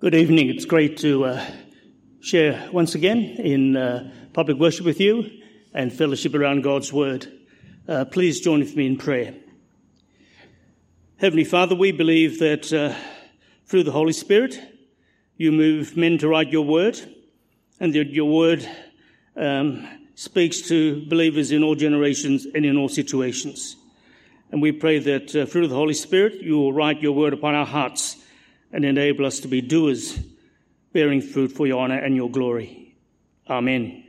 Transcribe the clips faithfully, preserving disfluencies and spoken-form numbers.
Good evening. It's great to uh, share once again in uh, public worship with you and fellowship around God's Word. Uh, please join with me in prayer. Heavenly Father, we believe that uh, through the Holy Spirit, you move men to write your Word, and that your Word um, speaks to believers in all generations and in all situations. And we pray that uh, through the Holy Spirit, you will write your Word upon our hearts and enable us to be doers, bearing fruit for your honour and your glory. Amen.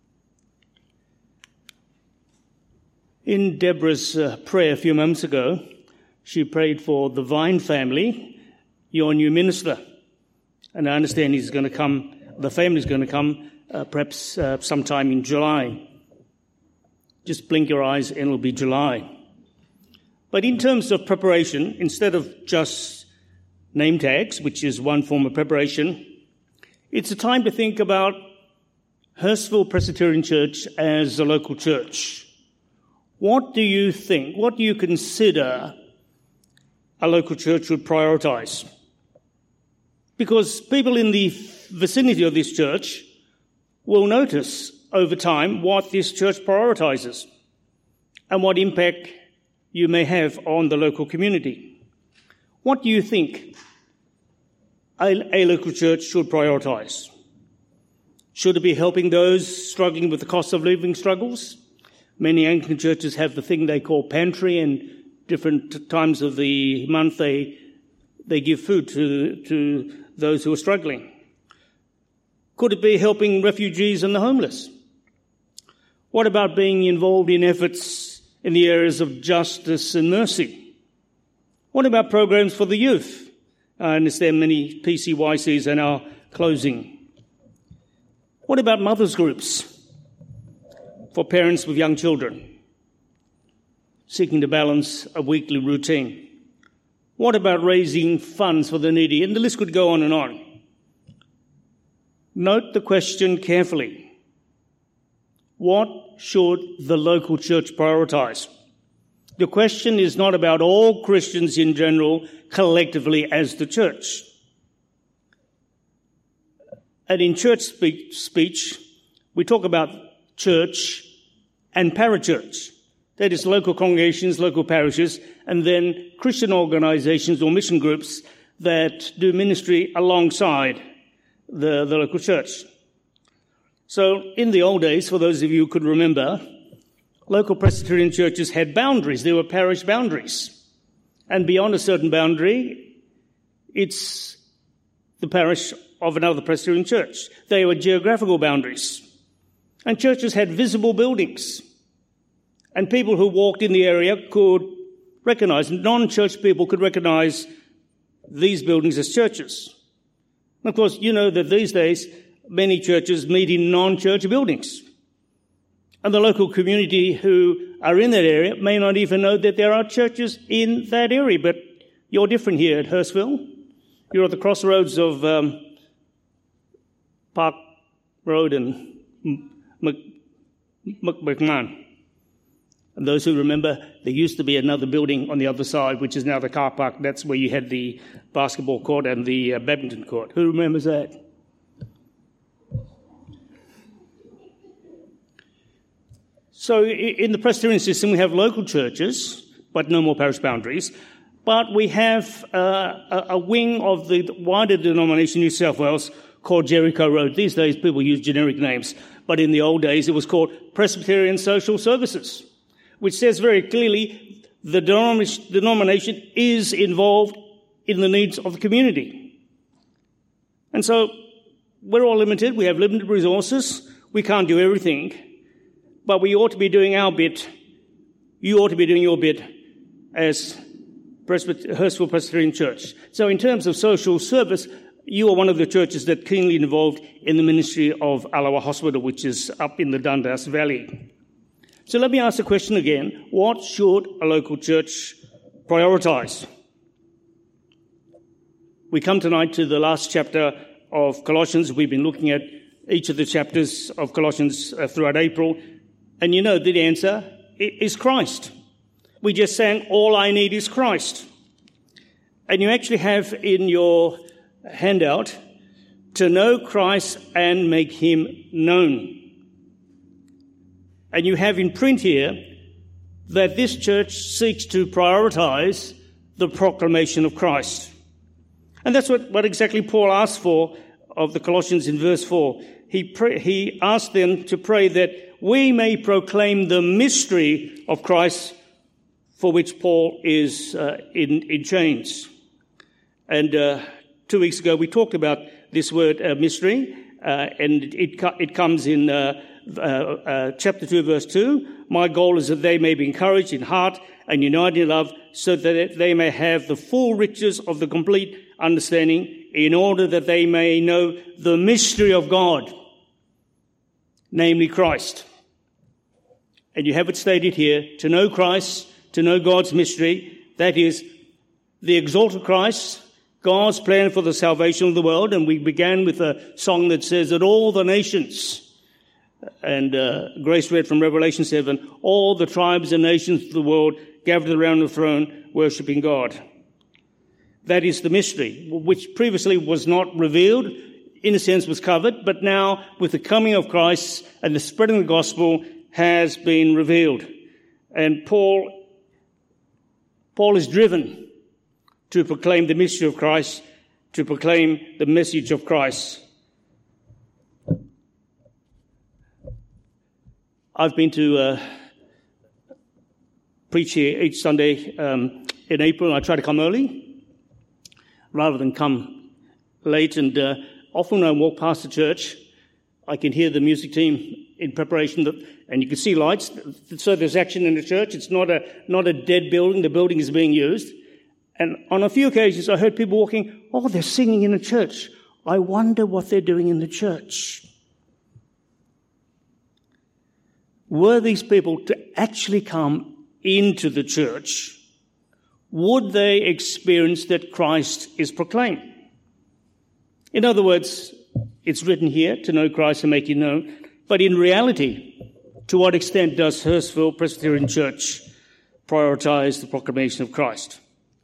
In Deborah's uh, prayer a few moments ago, she prayed for the Vine family, your new minister. And I understand he's going to come, the family's going to come uh, perhaps uh, sometime in July. Just blink your eyes and it'll be July. But in terms of preparation, instead of just name tags, which is one form of preparation, it's a time to think about Hurstville Presbyterian Church as a local church. What do you think? What do you consider a local church should prioritize? Because people in the vicinity of this church will notice over time what this church prioritizes and what impact you may have on the local community. What do you think a, a local church should prioritize? Should it be helping those struggling with the cost of living struggles? Many Anglican churches have the thing they call pantry, and different times of the month they they give food to to those who are struggling. Could it be helping refugees and the homeless? What about being involved in efforts in the areas of justice and mercy? What about programs for the youth? I understand many P C Y Cs are now closing. What about mothers' groups for parents with young children, seeking to balance a weekly routine? What about raising funds for the needy? And the list could go on and on. Note the question carefully. What should the local church prioritize? The question is not about all Christians in general, collectively as the church. And in church speech, we talk about church and parachurch. That is local congregations, local parishes, and then Christian organizations or mission groups that do ministry alongside the, the local church. So in the old days, for those of you who could remember, local Presbyterian churches had boundaries. There were parish boundaries. And beyond a certain boundary, it's the parish of another Presbyterian church. They were geographical boundaries. And churches had visible buildings. And people who walked in the area could recognize, non-church people could recognize these buildings as churches. And of course, you know that these days, many churches meet in non-church buildings. And the local community who are in that area may not even know that there are churches in that area. But you're different here at Hurstville. You're at the crossroads of um, Park Road and McMahon. And those who remember, there used to be another building on the other side, which is now the car park. That's where you had the basketball court and the uh, badminton court. Who remembers that? So in the Presbyterian system, we have local churches, but no more parish boundaries. But we have uh, a wing of the wider denomination in New South Wales called Jericho Road. These days, people use generic names. But in the old days, it was called Presbyterian Social Services, which says very clearly the denomination is involved in the needs of the community. And so we're all limited. We have limited resources. We can't do everything. But we ought to be doing our bit. You ought to be doing your bit as Presbyter- Hurstville Presbyterian Church. So in terms of social service, you are one of the churches that keenly involved in the ministry of Alawa Hospital, which is up in the Dundas Valley. So let me ask the question again. What should a local church prioritize? We come tonight to the last chapter of Colossians. We've been looking at each of the chapters of Colossians uh, throughout April. And you know the answer is Christ. We just sang, all I need is Christ. And you actually have in your handout, to know Christ and make him known. And you have in print here that this church seeks to prioritize the proclamation of Christ. And that's what, what exactly Paul asked for of the Colossians in verse four. He, pray, he asked them to pray that we may proclaim the mystery of Christ, for which Paul is uh, in, in chains. And uh, two weeks ago we talked about this word uh, mystery, uh, and it, it comes in uh, uh, uh, chapter two, verse two. My goal is that they may be encouraged in heart and united in love, so that they may have the full riches of the complete understanding, in order that they may know the mystery of God, namely Christ. And you have it stated here, to know Christ, to know God's mystery, that is the exalted Christ, God's plan for the salvation of the world. And we began with a song that says that all the nations, and uh, Grace read from Revelation seven, all the tribes and nations of the world gathered around the throne, worshipping God. That is the mystery, which previously was not revealed, in a sense was covered, but now with the coming of Christ and the spreading of the gospel has been revealed. And Paul, Paul is driven to proclaim the mystery of Christ, to proclaim the message of Christ. I've been to uh, preach here each Sunday um, in April, and I try to come early rather than come late. And uh, often when I walk past the church, I can hear the music team in preparation, that, and you can see lights. So there's action in the church. It's not a not a dead building. The building is being used. And on a few occasions, I heard people walking, oh, they're singing in the church. I wonder what they're doing in the church. Were these people to actually come into the church, would they experience that Christ is proclaimed? In other words, it's written here, to know Christ and make him known. But in reality, to what extent does Hurstville Presbyterian Church prioritize the proclamation of Christ?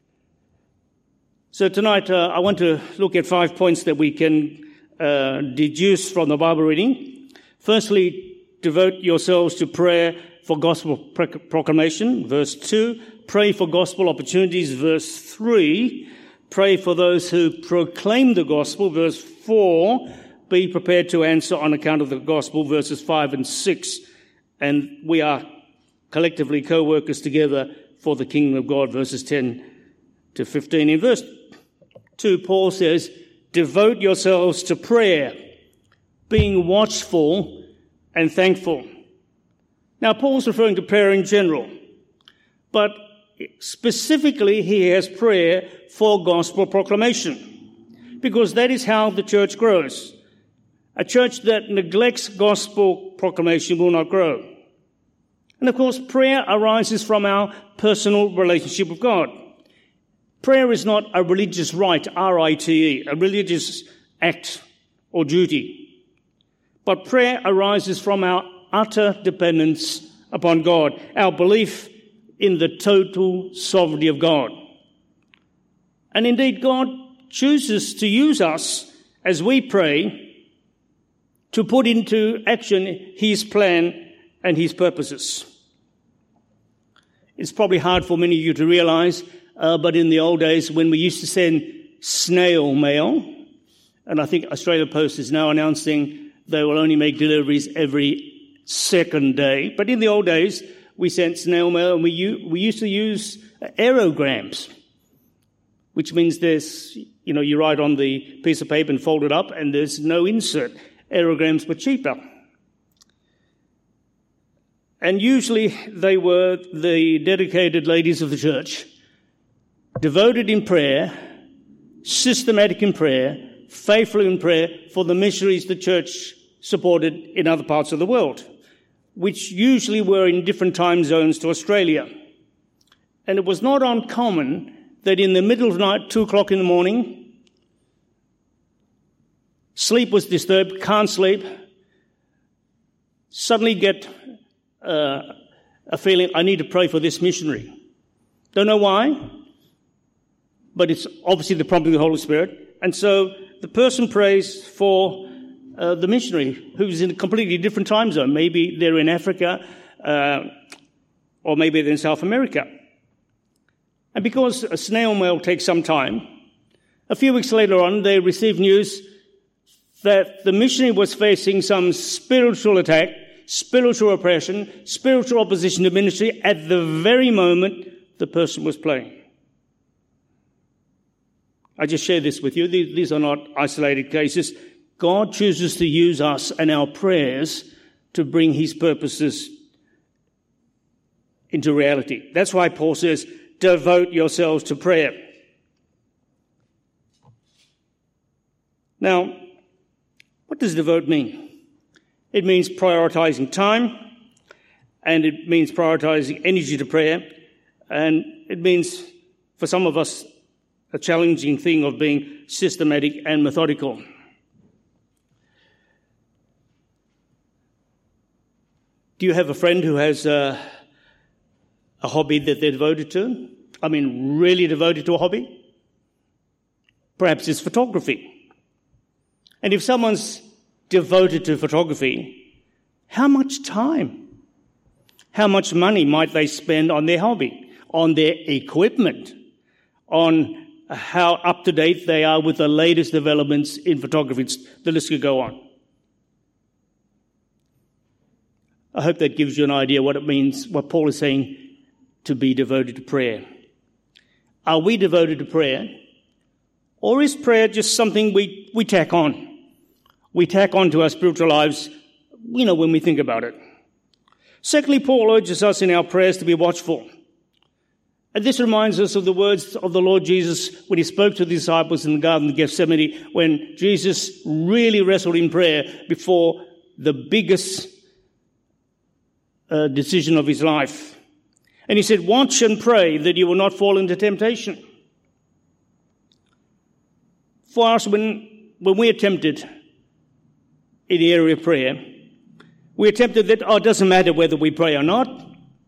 So tonight, uh, I want to look at five points that we can uh, deduce from the Bible reading. Firstly, devote yourselves to prayer for gospel proclamation, verse two. Pray for gospel opportunities, verse three. Pray for those who proclaim the gospel, verse four. Be prepared to answer on account of the gospel, verses five and six. And we are collectively co-workers together for the kingdom of God, verses ten to fifteen. In verse two, Paul says, devote yourselves to prayer, being watchful and thankful. Now, Paul's referring to prayer in general, but specifically he has prayer for gospel proclamation, because that is how the church grows. A church that neglects gospel proclamation will not grow. And of course, prayer arises from our personal relationship with God. Prayer is not a religious rite, R I T E, a religious act or duty. But prayer arises from our utter dependence upon God, our belief in the total sovereignty of God. And indeed, God chooses to use us as we pray to put into action his plan and his purposes. It's probably hard for many of you to realize, uh, but in the old days when we used to send snail mail, and I think Australia Post is now announcing they will only make deliveries every second day. But in the old days, we sent snail mail, and we u- we used to use aerograms, which means there's, you know, you write on the piece of paper and fold it up, and there's no insert. Aerograms were cheaper. And usually they were the dedicated ladies of the church, devoted in prayer, systematic in prayer, faithful in prayer for the missionaries the church supported in other parts of the world, which usually were in different time zones to Australia. And it was not uncommon that in the middle of the night, two o'clock in the morning, sleep was disturbed, can't sleep, suddenly get uh, a feeling, I need to pray for this missionary. Don't know why, but it's obviously the prompting of the Holy Spirit. And so the person prays for uh, the missionary who's in a completely different time zone. Maybe they're in Africa, uh, or maybe they're in South America. And because a snail mail takes some time, a few weeks later on, they received news that the missionary was facing some spiritual attack, spiritual oppression, spiritual opposition to ministry at the very moment the person was praying. I just share this with you. These are not isolated cases. God chooses to use us and our prayers to bring his purposes into reality. That's why Paul says, devote yourselves to prayer. Now, what does devote mean? It means prioritizing time, and it means prioritizing energy to prayer, and it means, for some of us, a challenging thing of being systematic and methodical. Do you have a friend who has a, a hobby that they're devoted to? I mean, really devoted to a hobby? Perhaps it's photography. And if someone's devoted to photography, how much time, how much money might they spend on their hobby, on their equipment, on how up-to-date they are with the latest developments in photography? The list could go on. I hope that gives you an idea what it means, what Paul is saying, to be devoted to prayer. Are we devoted to prayer? Or is prayer just something we, we tack on? We tack on to our spiritual lives, you know, when we think about it. Secondly, Paul urges us in our prayers to be watchful. And this reminds us of the words of the Lord Jesus when he spoke to the disciples in the Garden of Gethsemane, when Jesus really wrestled in prayer before the biggest uh, decision of his life. And he said, watch and pray that you will not fall into temptation. For us, when, when we are tempted in the area of prayer, we are tempted that, oh, it doesn't matter whether we pray or not.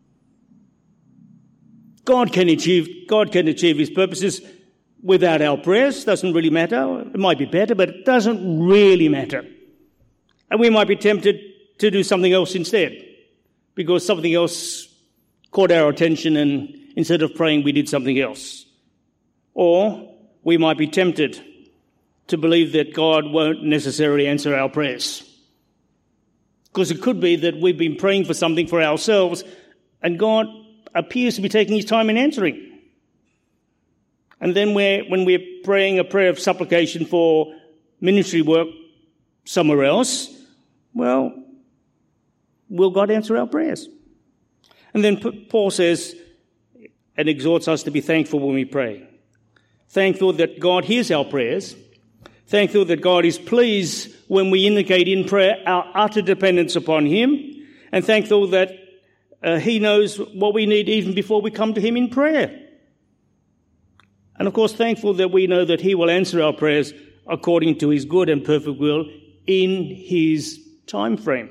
God can achieve, God can achieve his purposes without our prayers. Doesn't really matter. It might be better, but it doesn't really matter. And we might be tempted to do something else instead, because something else caught our attention, and instead of praying, we did something else. Or we might be tempted to believe that God won't necessarily answer our prayers, because it could be that we've been praying for something for ourselves, and God appears to be taking his time in answering. And then we're, when we're praying a prayer of supplication for ministry work somewhere else, well, will God answer our prayers? And then Paul says and exhorts us to be thankful when we pray. Thankful that God hears our prayers. Thankful that God is pleased when we indicate in prayer our utter dependence upon him. And thankful that Uh, he knows what we need even before we come to him in prayer. And of course, thankful that we know that he will answer our prayers according to his good and perfect will in his time frame.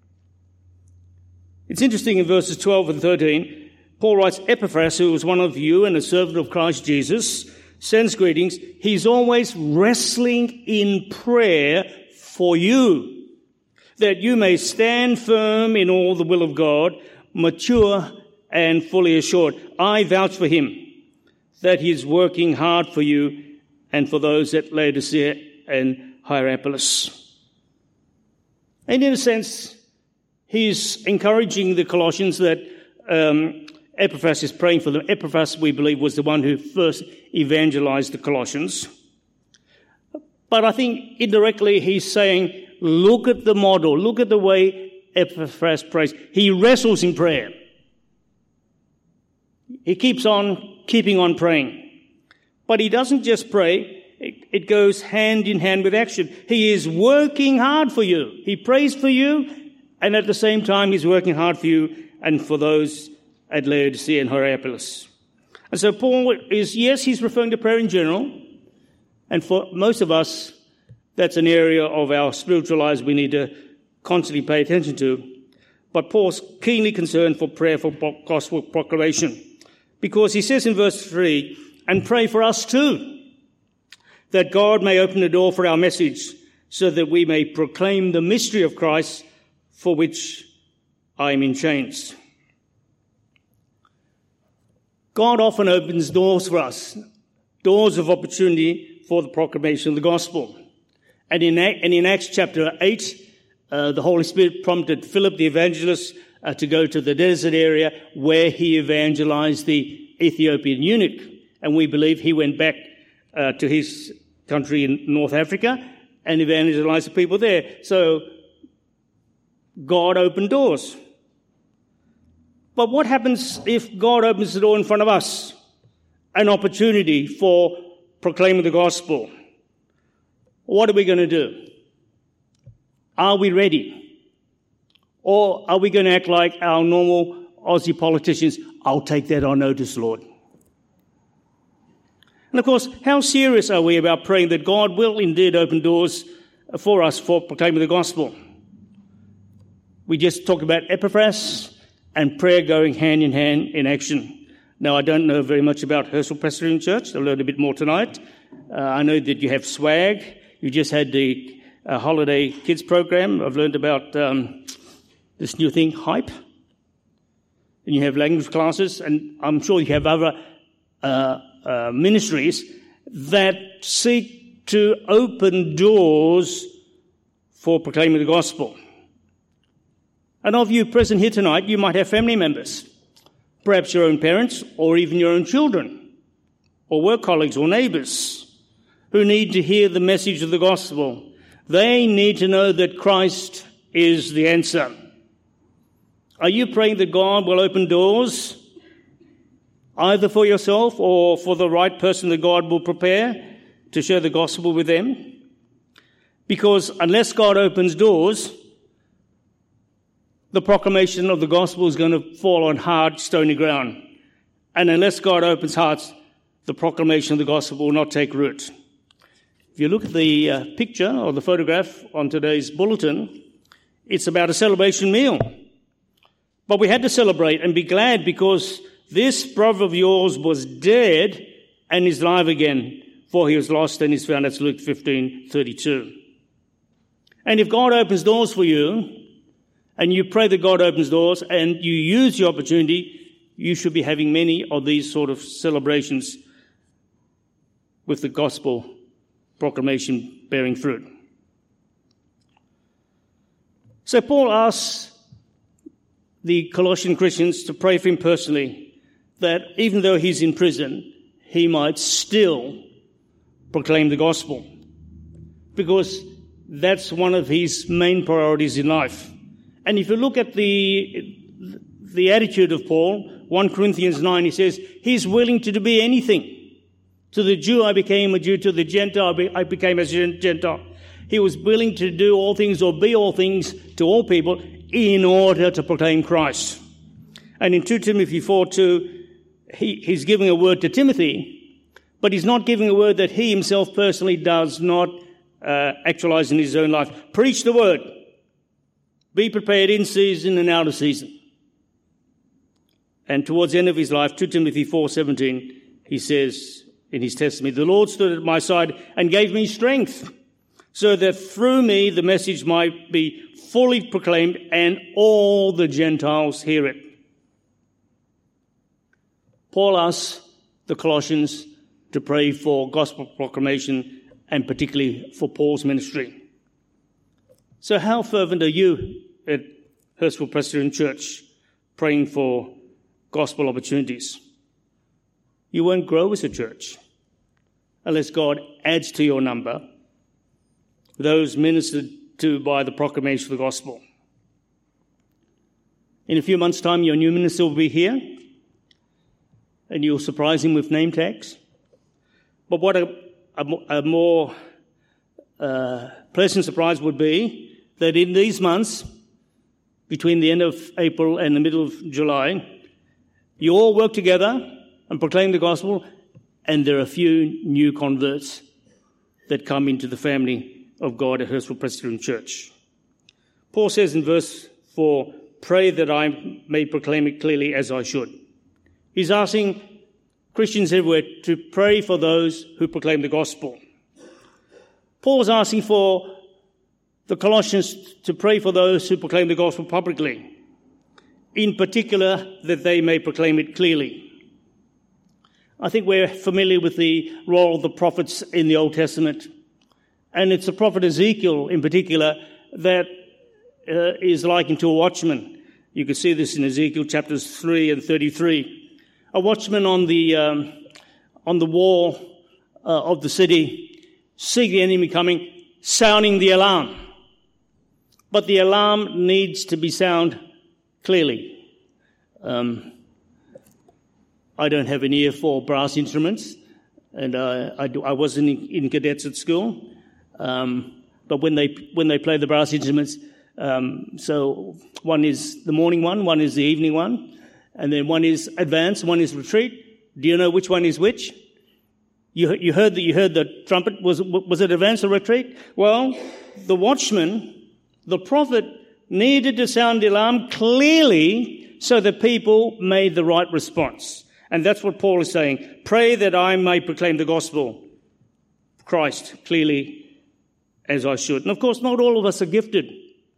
It's interesting in verses twelve and thirteen, Paul writes, Epaphras, who is one of you and a servant of Christ Jesus, sends greetings. He's always wrestling in prayer for you, that you may stand firm in all the will of God, mature and fully assured. I vouch for him that he is working hard for you and for those at Laodicea and Hierapolis. And in a sense, he's encouraging the Colossians that um, Epaphras is praying for them. Epaphras, we believe, was the one who first evangelized the Colossians. But I think indirectly he's saying, look at the model, look at the way Epaphras prays. He wrestles in prayer. He keeps on keeping on praying. But he doesn't just pray. It, it goes hand in hand with action. He is working hard for you. He prays for you, and at the same time he's working hard for you and for those at Laodicea and Hierapolis. And so Paul is, yes, he's referring to prayer in general. And for most of us, that's an area of our spiritual lives we need to constantly pay attention to. But Paul's keenly concerned for prayer for gospel proclamation, because he says in verse three, and pray for us too. that God may open the door for our message so that we may proclaim the mystery of Christ for which I am in chains. God often opens doors for us, doors of opportunity for the proclamation of the gospel. And in, and in Acts chapter eight, uh, the Holy Spirit prompted Philip the evangelist uh, to go to the desert area where he evangelized the Ethiopian eunuch. And we believe he went back uh, to his country in North Africa and evangelized the people there. So God opened doors. But what happens if God opens the door in front of us? An opportunity for proclaiming the gospel. What are we going to do? Are we ready? Or are we going to act like our normal Aussie politicians? I'll take that on notice, Lord. And of course, how serious are we about praying that God will indeed open doors for us for proclaiming the gospel? We just talked about Epaphras and prayer going hand in hand in action. Now, I don't know very much about Hurstville Presbyterian Church. I'll learn a bit more tonight. Uh, I know that you have swag. You just had the uh, holiday kids program. I've learned about um, this new thing, Hype. And you have language classes. And I'm sure you have other uh, uh, ministries that seek to open doors for proclaiming the gospel. And of you present here tonight, you might have family members, perhaps your own parents, or even your own children, or work colleagues or neighbors who need to hear the message of the gospel. They need to know that Christ is the answer. Are you praying that God will open doors, either for yourself or for the right person that God will prepare to share the gospel with them? Because unless God opens doors, the proclamation of the gospel is going to fall on hard, stony ground. And unless God opens hearts, the proclamation of the gospel will not take root. If you look at the uh, picture or the photograph on today's bulletin, it's about a celebration meal. But we had to celebrate and be glad because this brother of yours was dead and is alive again, for he was lost and is found. That's Luke fifteen thirty-two. And if God opens doors for you, and you pray that God opens doors, and you use the opportunity, you should be having many of these sort of celebrations with the gospel proclamation bearing fruit. So Paul asks the Colossian Christians to pray for him personally, that even though he's in prison, he might still proclaim the gospel, because that's one of his main priorities in life. And if you look at the the attitude of Paul, First Corinthians nine, he says, he's willing to do anything. To the Jew I became a Jew, to the Gentile I became a Gentile. He was willing to do all things or be all things to all people in order to proclaim Christ. And in Second Timothy four two, he, he's giving a word to Timothy, but he's not giving a word that he himself personally does not uh, actualize in his own life. Preach the word. Be prepared in season and out of season. And towards the end of his life, Second Timothy four seventeen, he says in his testimony, the Lord stood at my side and gave me strength, so that through me the message might be fully proclaimed and all the Gentiles hear it. Paul asks the Colossians to pray for gospel proclamation and particularly for Paul's ministry. So how fervent are you at Hurstville Presbyterian Church praying for gospel opportunities? You won't grow as a church unless God adds to your number those ministered to by the proclamation of the gospel. In a few months' time, your new minister will be here, and you'll surprise him with name tags. But what a, a, a more uh, pleasant surprise would be that in these months, between the end of April and the middle of July, you all work together and proclaim the gospel, and there are a few new converts that come into the family of God at Hurstville Presbyterian Church. Paul says in verse four, pray that I may proclaim it clearly as I should. He's asking Christians everywhere to pray for those who proclaim the gospel. Paul's asking for the Colossians to pray for those who proclaim the gospel publicly, in particular that they may proclaim it clearly. I think we're familiar with the role of the prophets in the Old Testament, and it's the prophet Ezekiel in particular that uh, is likened to a watchman. You can see this in Ezekiel chapters three and thirty-three. A watchman on the um, on the wall uh, of the city, seeing the enemy coming, sounding the alarm. But the alarm needs to be sound clearly. Um, I don't have an ear for brass instruments, and uh, I, do, I wasn't in, in cadets at school. Um, but when they when they play the brass instruments, um, so one is the morning one, one is the evening one, and then one is advance, one is retreat. Do you know which one is which? You you heard that you heard the trumpet. Was was it advance or retreat? Well, the watchman, the prophet, needed to sound the alarm clearly so that people made the right response. And that's what Paul is saying. Pray that I may proclaim the gospel of Christ clearly as I should. And of course, not all of us are gifted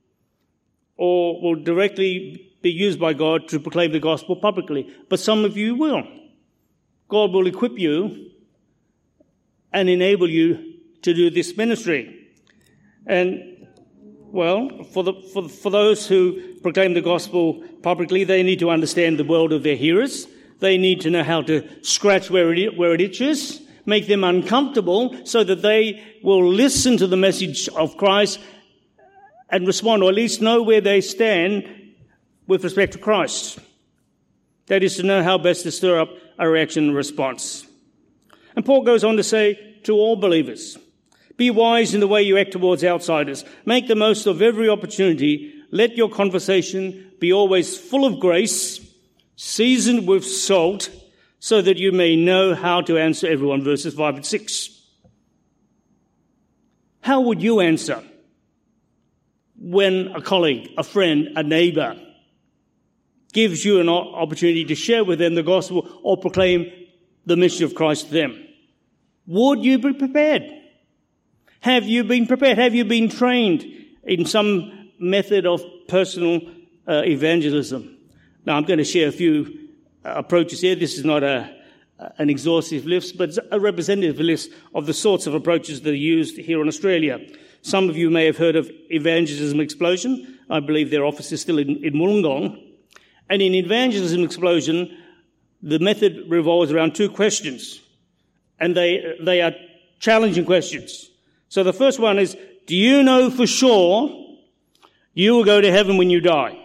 or will directly be used by God to proclaim the gospel publicly. But some of you will. God will equip you and enable you to do this ministry. And, well, for the, for, for those who proclaim the gospel publicly, they need to understand the world of their hearers. They need to know how to scratch where it, where it itches, make them uncomfortable so that they will listen to the message of Christ and respond, or at least know where they stand with respect to Christ. That is to know how best to stir up a reaction and response. And Paul goes on to say to all believers, be wise in the way you act towards outsiders. Make the most of every opportunity. Let your conversation be always full of grace, seasoned with salt, so that you may know how to answer everyone. Verses five and six. How would you answer when a colleague, a friend, a neighbor gives you an opportunity to share with them the gospel or proclaim the mission of Christ to them? Would you be prepared? Have you been prepared? Have you been trained in some method of personal uh, evangelism? Now, I'm going to share a few uh, approaches here. This is not a, an exhaustive list, but it's a representative list of the sorts of approaches that are used here in Australia. Some of you may have heard of Evangelism Explosion. I believe their office is still in, in Wollongong. And in Evangelism Explosion, the method revolves around two questions. And they they are challenging questions. So the first one is, do you know for sure you will go to heaven when you die?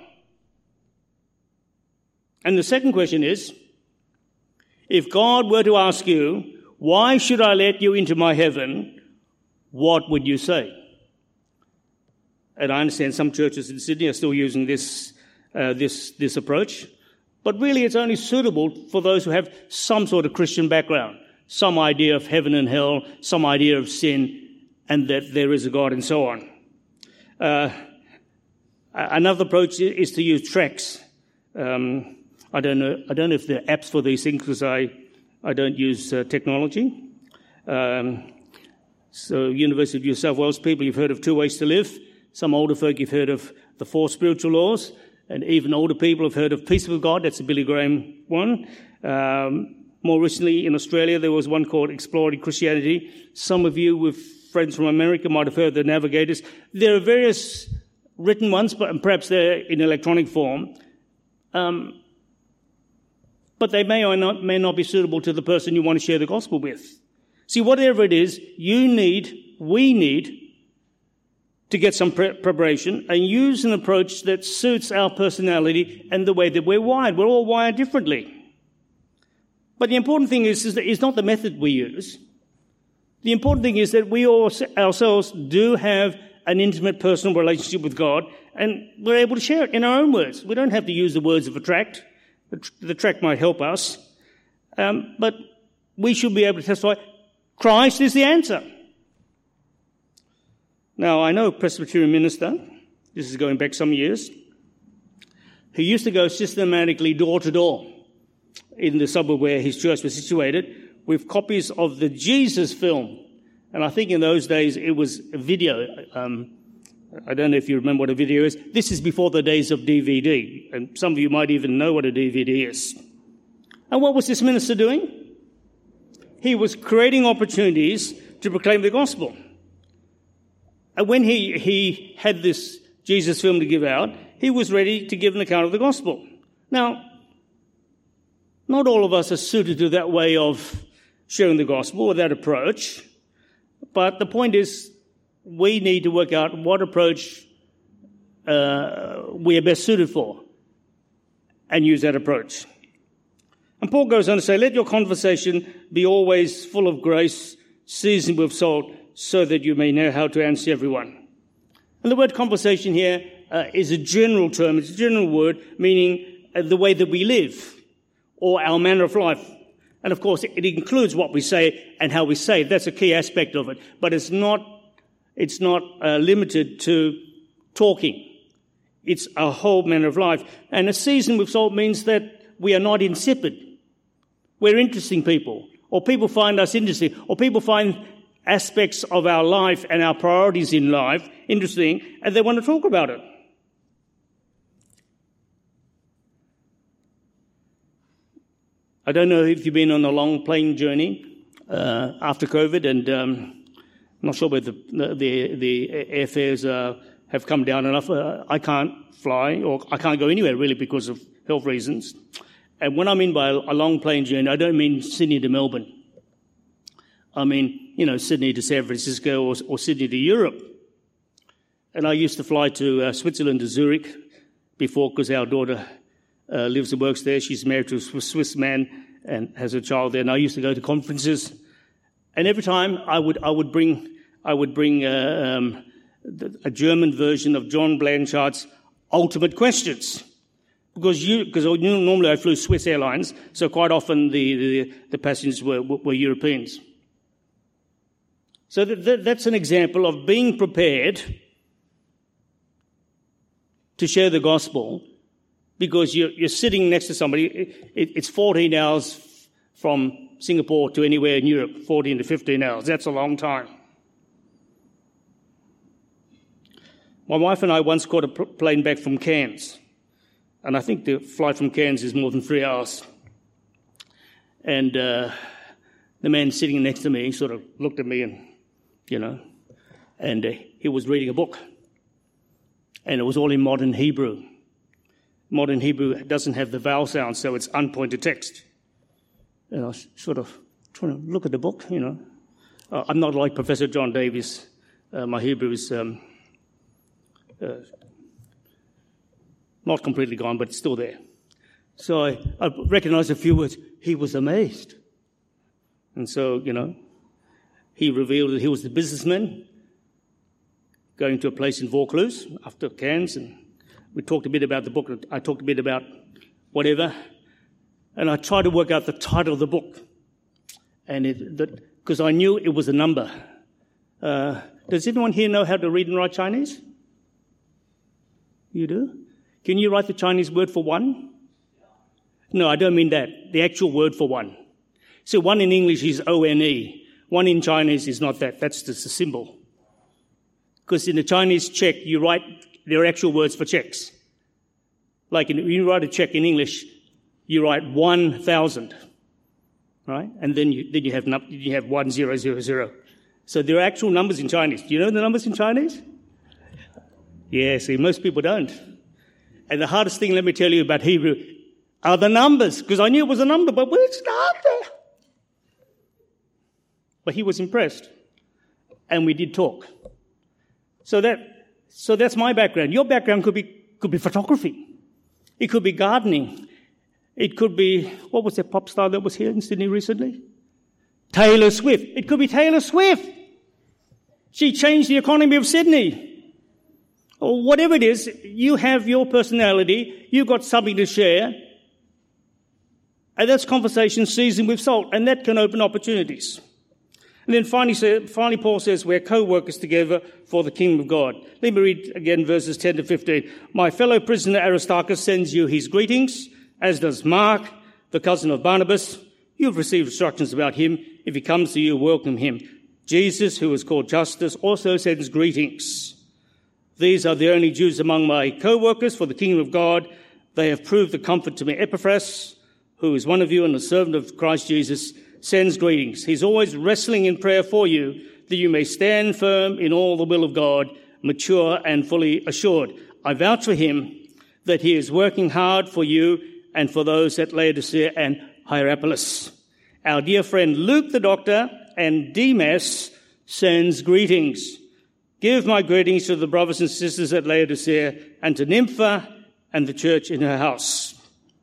And the second question is, if God were to ask you, why should I let you into my heaven, what would you say? And I understand some churches in Sydney are still using this uh, this this approach, but really it's only suitable for those who have some sort of Christian background, some idea of heaven and hell, some idea of sin, and that there is a God, and so on. Uh, another approach is to use tracts. Um, I don't know. I don't know if there are apps for these things because I, I don't use uh, technology. Um, so, University of New South Wales people, you've heard of Two Ways to Live. Some older folk, you've heard of the Four Spiritual Laws, and even older people have heard of Peace with God. That's a Billy Graham one. Um, more recently, in Australia, there was one called Exploring Christianity. Some of you with friends from America might have heard the Navigators. There are various written ones, but perhaps they're in electronic form. Um, but they may or not, may not be suitable to the person you want to share the gospel with. See, whatever it is, you need, we need to get some pre- preparation and use an approach that suits our personality and the way that we're wired. We're all wired differently. But the important thing is, is that it's not the method we use. The important thing is that we all ourselves do have an intimate personal relationship with God, and we're able to share it in our own words. We don't have to use the words of a tract. The, tr- the tract might help us. Um, but we should be able to testify, Christ is the answer. Now, I know a Presbyterian minister, this is going back some years, who used to go systematically door to door in the suburb where his church was situated with copies of the Jesus film. And I think in those days it was a video. Um, I don't know if you remember what a video is. This is before the days of D V D. And some of you might even know what a D V D is. And what was this minister doing? He was creating opportunities to proclaim the gospel. And when he, he had this Jesus film to give out, he was ready to give an account of the gospel. Now, not all of us are suited to that way of sharing the gospel or that approach. But the point is, we need to work out what approach uh, we are best suited for and use that approach. And Paul goes on to say, let your conversation be always full of grace, seasoned with salt, so that you may know how to answer everyone. And the word conversation here uh, is a general term. It's a general word meaning uh, the way that we live or our manner of life. And of course, it includes what we say and how we say it. That's a key aspect of it. But it's not, it's not uh, limited to talking. It's a whole manner of life. And a season with salt means that we are not insipid. We're interesting people, or people find us interesting, or people find aspects of our life and our priorities in life interesting, and they want to talk about it. I don't know if you've been on a long plane journey uh, after COVID, and um, I'm not sure whether the, the, the airfares uh, have come down enough. Uh, I can't fly, or I can't go anywhere really because of health reasons. And when I mean by a long plane journey, I don't mean Sydney to Melbourne. I mean, you know, Sydney to San Francisco or, or Sydney to Europe. And I used to fly to uh, Switzerland, to Zurich, before, because our daughter uh, lives and works there. She's married to a Swiss man and has a child there. And I used to go to conferences. And every time I would I would bring I would bring uh, um, a German version of John Blanchard's Ultimate Questions. Because you, because normally I flew Swiss Airlines, so quite often the, the, the passengers were, were Europeans. So that, that, that's an example of being prepared to share the gospel, because you're, you're sitting next to somebody. It, it's fourteen hours from Singapore to anywhere in Europe, fourteen to fifteen hours. That's a long time. My wife and I once caught a plane back from Cairns. And I think the flight from Cairns is more than three hours. And uh, the man sitting next to me sort of looked at me and, you know, and uh, he was reading a book. And it was all in modern Hebrew. Modern Hebrew doesn't have the vowel sound, so it's unpointed text. And I was sort of trying to look at the book, you know. Uh, I'm not like Professor John Davies. Uh, my Hebrew is... Um, uh, Not completely gone, but it's still there. So I, I recognized a few words. He was amazed. And so, you know, he revealed that he was the businessman going to a place in Vaucluse after Cairns. And we talked a bit about the book. I talked a bit about whatever. And I tried to work out the title of the book. And it, that, because I knew it was a number. Uh, does anyone here know how to read and write Chinese? You do? Can you write the Chinese word for one? No, I don't mean that. The actual word for one. So one in English is O N E. One in Chinese is not that. That's just a symbol. Because in the Chinese check, you write, there are actual words for checks. Like in, when you write a check in English, you write one thousand. Right? And then you, then you have, you have one zero zero zero. So there are actual numbers in Chinese. Do you know the numbers in Chinese? Yeah, see, most people don't. And the hardest thing, let me tell you, about Hebrew are the numbers, because I knew it was a number, but where's the number? But he was impressed, and we did talk. So that, so that's my background. Your background could be could be photography. It could be gardening. It could be, what was that pop star that was here in Sydney recently? Taylor Swift. It could be Taylor Swift. She changed the economy of Sydney. Or whatever it is, you have your personality, you've got something to share, and that's conversation seasoned with salt, and that can open opportunities. And then finally, finally Paul says, we're co-workers together for the kingdom of God. Let me read again verses ten to fifteen. My fellow prisoner Aristarchus sends you his greetings, as does Mark, the cousin of Barnabas. You've received instructions about him. If he comes to you, welcome him. Jesus, who is called Justus, also sends greetings. These are the only Jews among my co-workers for the kingdom of God. They have proved the comfort to me. Epaphras, who is one of you and a servant of Christ Jesus, sends greetings. He's always wrestling in prayer for you, that you may stand firm in all the will of God, mature and fully assured. I vouch for him that he is working hard for you and for those at Laodicea and Hierapolis. Our dear friend Luke the doctor and Demas sends greetings. Give my greetings to the brothers and sisters at Laodicea and to Nympha and the church in her house.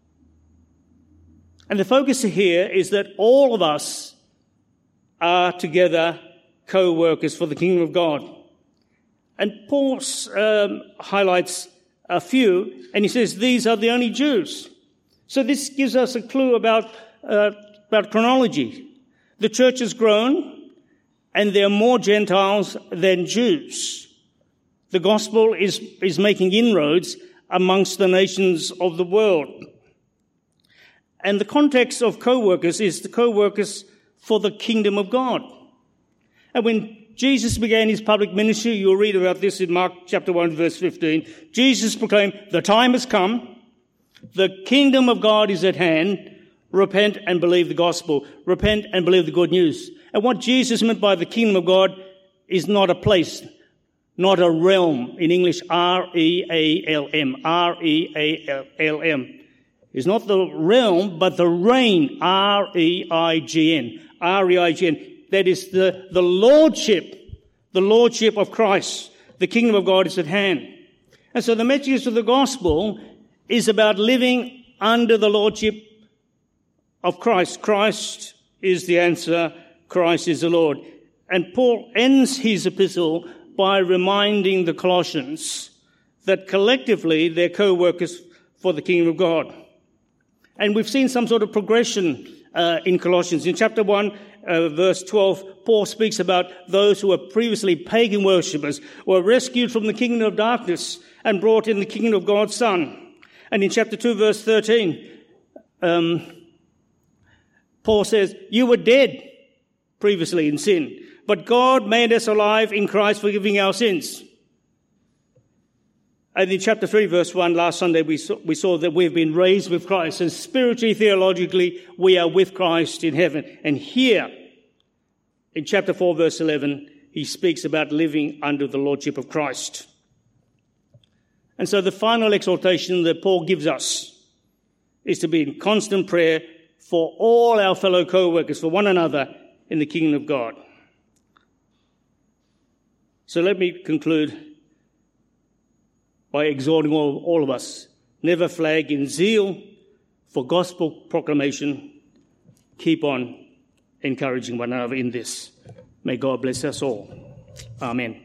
And the focus here is that all of us are together co-workers for the kingdom of God. And Paul um, highlights a few, and he says these are the only Jews. So this gives us a clue about uh, about chronology. The church has grown, and there are more Gentiles than Jews. The gospel is, is making inroads amongst the nations of the world. And the context of co-workers is the co-workers for the kingdom of God. And when Jesus began his public ministry, you'll read about this in Mark chapter one, verse fifteen. Jesus proclaimed, the time has come, the kingdom of God is at hand, repent and believe the gospel, repent and believe the good news. And what Jesus meant by the kingdom of God is not a place, not a realm. In English, R E A L M, R E A L M. It's not the realm, but the reign, R E I G N, R E I G N. That is the, the lordship, the lordship of Christ. The kingdom of God is at hand. And so the message of the gospel is about living under the lordship of Christ. Christ is the answer. Christ is the Lord. And Paul ends his epistle by reminding the Colossians that collectively they're co-workers for the kingdom of God. And we've seen some sort of progression uh, in Colossians. In chapter one, uh, verse twelve, Paul speaks about those who were previously pagan worshippers, were rescued from the kingdom of darkness and brought in the kingdom of God's Son. And in chapter two, verse thirteen, um, Paul says, you were dead previously in sin, but God made us alive in Christ, forgiving our sins. And in chapter three, verse one, last Sunday, we saw, we saw that we've been raised with Christ. And spiritually, theologically, we are with Christ in heaven. And here, in chapter four, verse eleven, he speaks about living under the lordship of Christ. And so the final exhortation that Paul gives us is to be in constant prayer for all our fellow co-workers, for one another in the kingdom of God. So let me conclude by exhorting all, all of us, never flag in zeal for gospel proclamation. Keep on encouraging one another in this. May God bless us all. Amen.